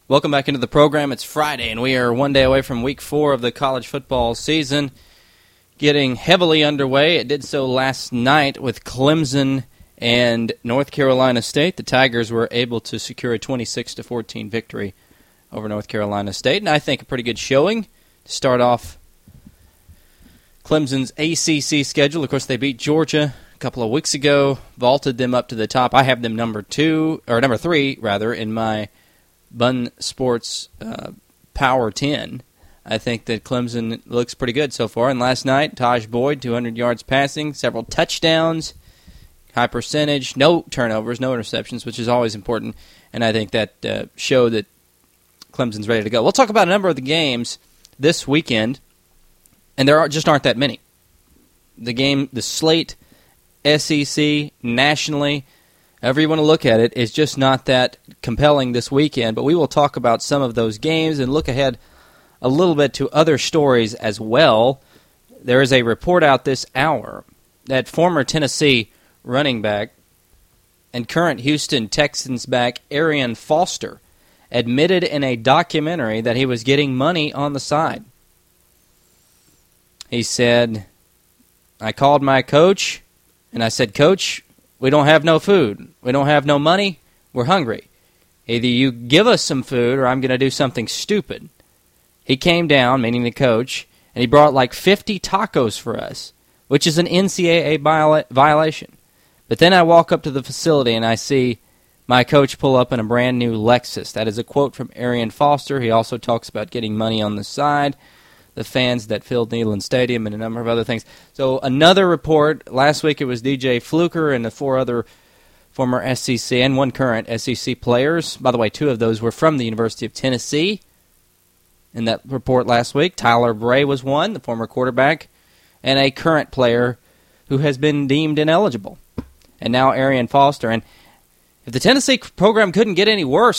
Welcome back into the program. It's Friday, and we are one day away from Week 4 of the college football season, getting heavily underway. It did so last night with Clemson and North Carolina State. The Tigers were able to secure a 26-14 victory over North Carolina State, and I think a pretty good showing to start off Clemson's ACC schedule. Of course, they beat Georgia a couple of weeks ago, vaulted them up to the top. I have them number 3 in my Bun Sports Power 10. I think that Clemson looks pretty good so far. And last night, Taj Boyd, 200 yards passing, several touchdowns, high percentage, no turnovers, no interceptions, which is always important. And I think that showed that Clemson's ready to go. We'll talk about a number of the games this weekend, and there aren't that many. The slate, SEC, nationally, however you want to look at it, is just not that compelling this weekend. But we will talk about some of those games and look ahead a little bit to other stories as well. There is a report out this hour that former Tennessee running back and current Houston Texans back Arian Foster admitted in a documentary that he was getting money on the side. He said, "I called my coach and I said, 'Coach, we don't have no food. We don't have no money. We're hungry. Either you give us some food or I'm going to do something stupid.' He came down, meaning the coach, and he brought like 50 tacos for us, which is an NCAA violation. But then I walk up to the facility and I see my coach pull up in a brand new Lexus." That is a quote from Arian Foster. He also talks about getting money on the side, the fans that filled Neyland Stadium, and a number of other things. So another report. Last week it was DJ Fluker and the 4 other former SEC and 1 current SEC players. By the way, 2 of those were from the University of Tennessee. In that report last week, Tyler Bray was one, the former quarterback, and a current player who has been deemed ineligible. And now Arian Foster. And if the Tennessee program couldn't look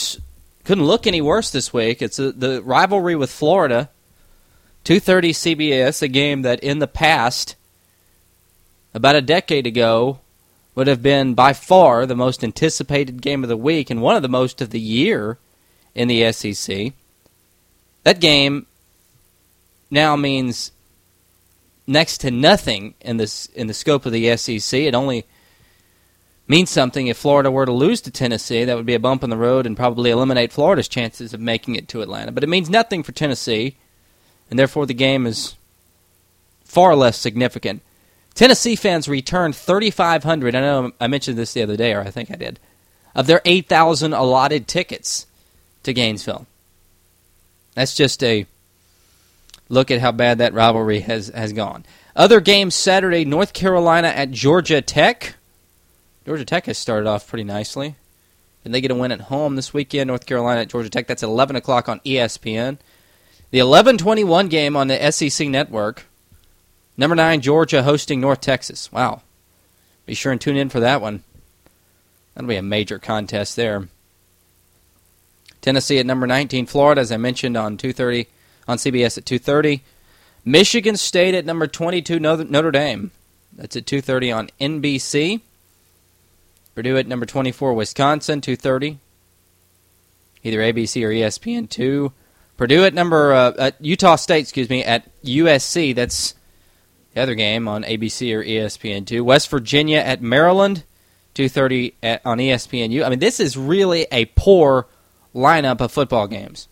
any worse this week, it's the rivalry with Florida, 2:30 CBS, a game that in the past, about a decade ago, would have been by far the most anticipated game of the week and one of the most of the year in the SEC. That game now means next to nothing in the scope of the SEC. It only means something if Florida were to lose to Tennessee. That would be a bump in the road and probably eliminate Florida's chances of making it to Atlanta. But it means nothing for Tennessee, and therefore the game is far less significant. Tennessee fans returned 3,500, I know I mentioned this the other day, or I think I did, of their 8,000 allotted tickets to Gainesville. That's just a look at how bad that rivalry has gone. Other games Saturday, North Carolina at Georgia Tech. Georgia Tech has started off pretty nicely. And they get a win at home this weekend, North Carolina at Georgia Tech. That's 11 o'clock on ESPN. The 11:21 game on the SEC Network. Number 9, Georgia hosting North Texas. Wow. Be sure and tune in for that one. That'll be a major contest there. Tennessee at number 19, Florida, as I mentioned, on 2:30 on CBS at 2:30. Michigan State at number 22, Notre Dame. That's at 2:30 on NBC. Purdue at number 24, Wisconsin, 2:30. Either ABC or ESPN2. Purdue at Utah State, at USC. That's the other game on ABC or ESPN2. West Virginia at Maryland, 2:30 on ESPNU. I mean, this is really a poor lineup of football games.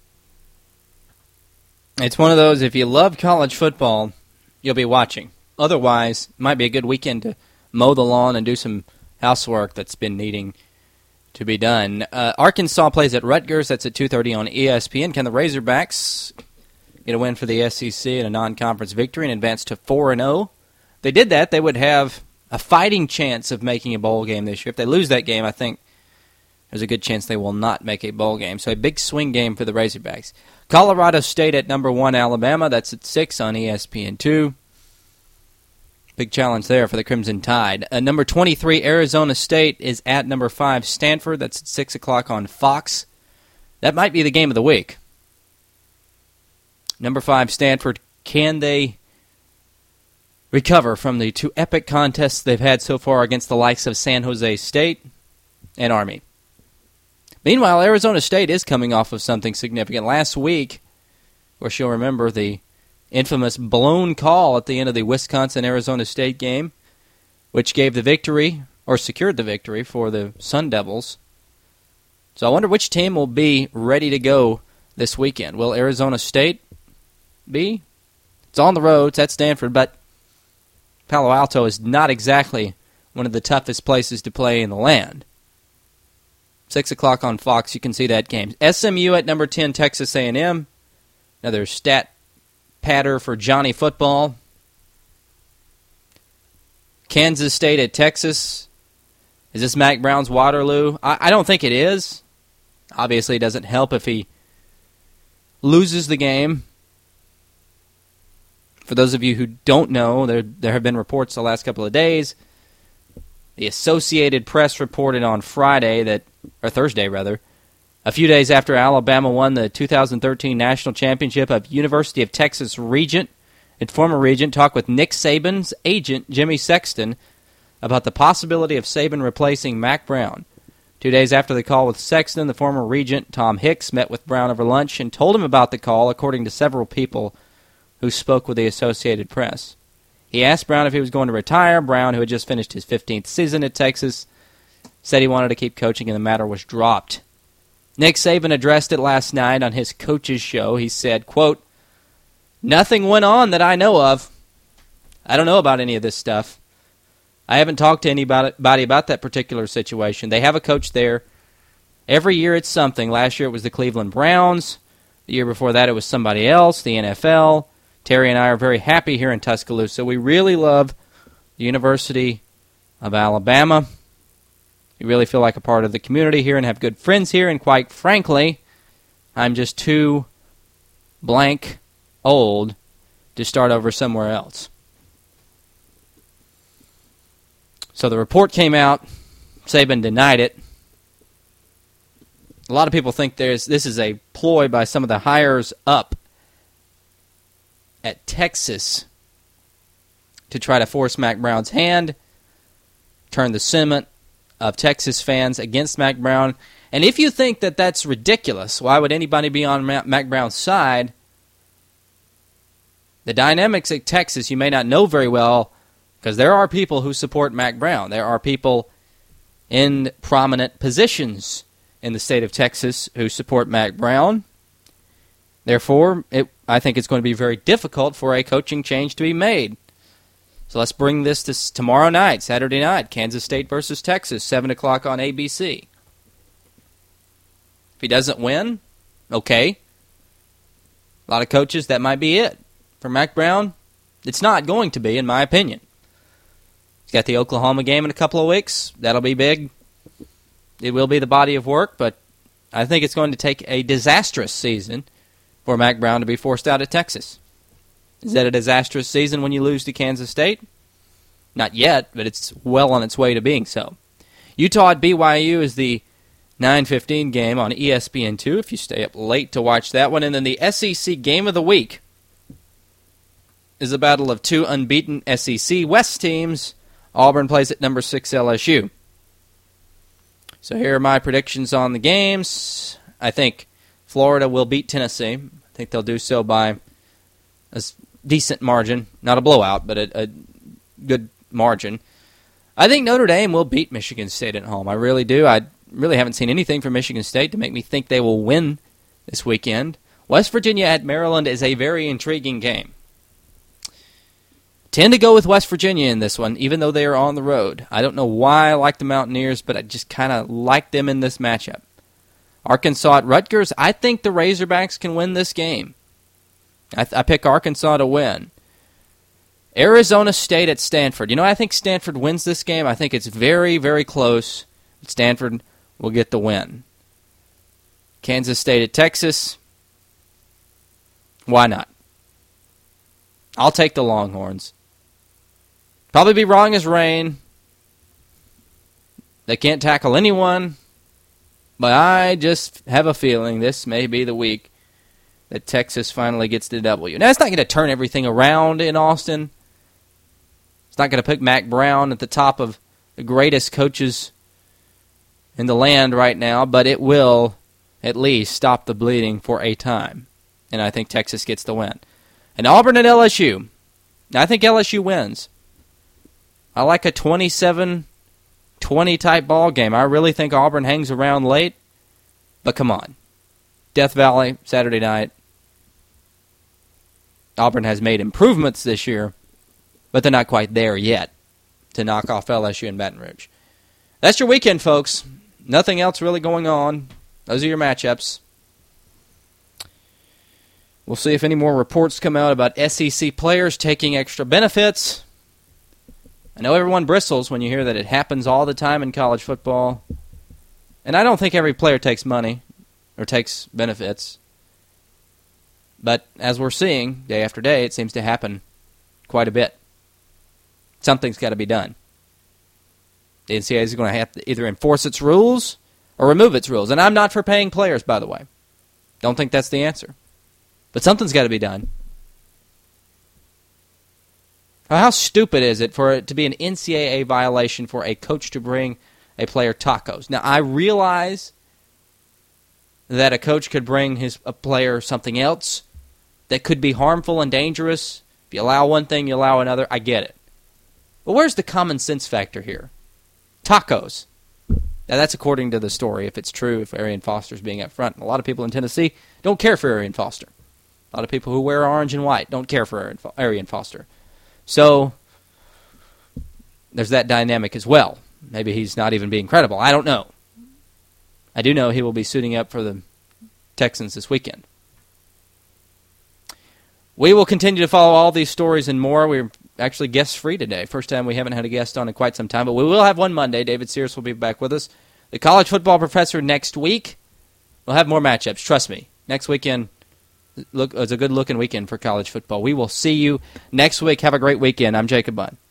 It's one of those, if you love college football, you'll be watching. Otherwise, it might be a good weekend to mow the lawn and do some housework that's been needing to be done. Arkansas plays at Rutgers. That's at 2:30 on ESPN. Can the Razorbacks get a win for the SEC in a non-conference victory and advance to 4-0? If they did that, they would have a fighting chance of making a bowl game this year. If they lose that game, I think there's a good chance they will not make a bowl game. So a big swing game for the Razorbacks. Colorado State at number 1, Alabama. That's at 6 on ESPN2. Big challenge there for the Crimson Tide. Number 23, Arizona State is at number 5, Stanford. That's at 6 o'clock on Fox. That might be the game of the week. Number 5, Stanford. Can they recover from the 2 epic contests they've had so far against the likes of San Jose State and Army? Meanwhile, Arizona State is coming off of something significant. Last week, of course, you'll remember the infamous blown call at the end of the Wisconsin-Arizona State game, which gave the victory, or secured the victory, for the Sun Devils. So I wonder which team will be ready to go this weekend. Will Arizona State be? It's on the road. It's at Stanford, but Palo Alto is not exactly one of the toughest places to play in the land. 6 o'clock on Fox, you can see that game. SMU at number 10, Texas A&M. Another stat patter for Johnny Football. Kansas State at Texas. Is this Mack Brown's Waterloo? I don't think it is. Obviously, it doesn't help if he loses the game. For those of you who don't know, there have been reports the last couple of days. The Associated Press reported on Thursday, a few days after Alabama won the 2013 National Championship, of University of Texas Regent and former Regent talked with Nick Saban's agent, Jimmy Sexton, about the possibility of Saban replacing Mack Brown. 2 days after the call with Sexton, the former Regent, Tom Hicks, met with Brown over lunch and told him about the call, according to several people who spoke with the Associated Press. He asked Brown if he was going to retire. Brown, who had just finished his 15th season at Texas, said he wanted to keep coaching and the matter was dropped. Nick Saban addressed it last night on his coach's show. He said, quote, "Nothing went on that I know of. I don't know about any of this stuff. I haven't talked to anybody about that particular situation. They have a coach there. Every year it's something. Last year it was the Cleveland Browns. The year before that it was somebody else, the NFL. Terry and I are very happy here in Tuscaloosa. We really love the University of Alabama. We really feel like a part of the community here and have good friends here. And quite frankly, I'm just too blank old to start over somewhere else." So the report came out. Saban denied it. A lot of people think this is a ploy by some of the hires up at Texas to try to force Mack Brown's hand, turn the sentiment of Texas fans against Mack Brown. And if you think that that's ridiculous, why would anybody be on Mack Brown's side? The dynamics at Texas you may not know very well, because there are people who support Mack Brown. There are people in prominent positions in the state of Texas who support Mack Brown. Therefore, I think it's going to be very difficult for a coaching change to be made. So let's bring this to tomorrow night, Saturday night, Kansas State versus Texas, 7 o'clock on ABC. If he doesn't win, okay. A lot of coaches, that might be it. For Mack Brown, it's not going to be, in my opinion. He's got the Oklahoma game in a couple of weeks. That'll be big. It will be the body of work, but I think it's going to take a disastrous season for Mack Brown to be forced out of Texas. Is that a disastrous season when you lose to Kansas State? Not yet, but it's well on its way to being so. Utah at BYU is the 9:15 game on ESPN2 if you stay up late to watch that one. And then the SEC game of the week is a battle of two unbeaten SEC West teams. Auburn plays at number 6 LSU. So here are my predictions on the games. I think Florida will beat Tennessee. I think they'll do so by a decent margin. Not a blowout, but a good margin. I think Notre Dame will beat Michigan State at home. I really do. I really haven't seen anything from Michigan State to make me think they will win this weekend. West Virginia at Maryland is a very intriguing game. Tend to go with West Virginia in this one, even though they are on the road. I don't know why I like the Mountaineers, but I just kind of like them in this matchup. Arkansas at Rutgers, I think the Razorbacks can win this game. I pick Arkansas to win. Arizona State at Stanford. You know, I think Stanford wins this game. I think it's very, very close. Stanford will get the win. Kansas State at Texas. Why not? I'll take the Longhorns. Probably be wrong as rain. They can't tackle anyone. But I just have a feeling this may be the week that Texas finally gets the W. Now, it's not going to turn everything around in Austin. It's not going to put Mack Brown at the top of the greatest coaches in the land right now, but it will at least stop the bleeding for a time. And I think Texas gets the win. And Auburn at LSU. I think LSU wins. I like a 27-20 type ball game. I really think Auburn hangs around late. But come on. Death Valley, Saturday night. Auburn has made improvements this year, but they're not quite there yet to knock off LSU and Baton Rouge. That's your weekend, folks. Nothing else really going on. Those are your matchups. We'll see if any more reports come out about SEC players taking extra benefits. I know everyone bristles when you hear that it happens all the time in college football. And I don't think every player takes money or takes benefits. But as we're seeing day after day, it seems to happen quite a bit. Something's got to be done. The NCAA is going to have to either enforce its rules or remove its rules. And I'm not for paying players, by the way. Don't think that's the answer. But something's got to be done. How stupid is it for it to be an NCAA violation for a coach to bring a player tacos? Now, I realize that a coach could bring a player something else that could be harmful and dangerous. If you allow one thing, you allow another. I get it. But where's the common sense factor here? Tacos. Now, that's according to the story, if it's true, if Arian Foster's being up front. And a lot of people in Tennessee don't care for Arian Foster. A lot of people who wear orange and white don't care for Arian Foster. So, there's that dynamic as well. Maybe he's not even being credible. I don't know. I do know he will be suiting up for the Texans this weekend. We will continue to follow all these stories and more. We're actually guest-free today. First time we haven't had a guest on in quite some time, but we will have one Monday. David Sears will be back with us. The college football professor next week. We'll have more matchups. Trust me. Next weekend, it's a good-looking weekend for college football. We will see you next week. Have a great weekend. I'm Jacob Bunn.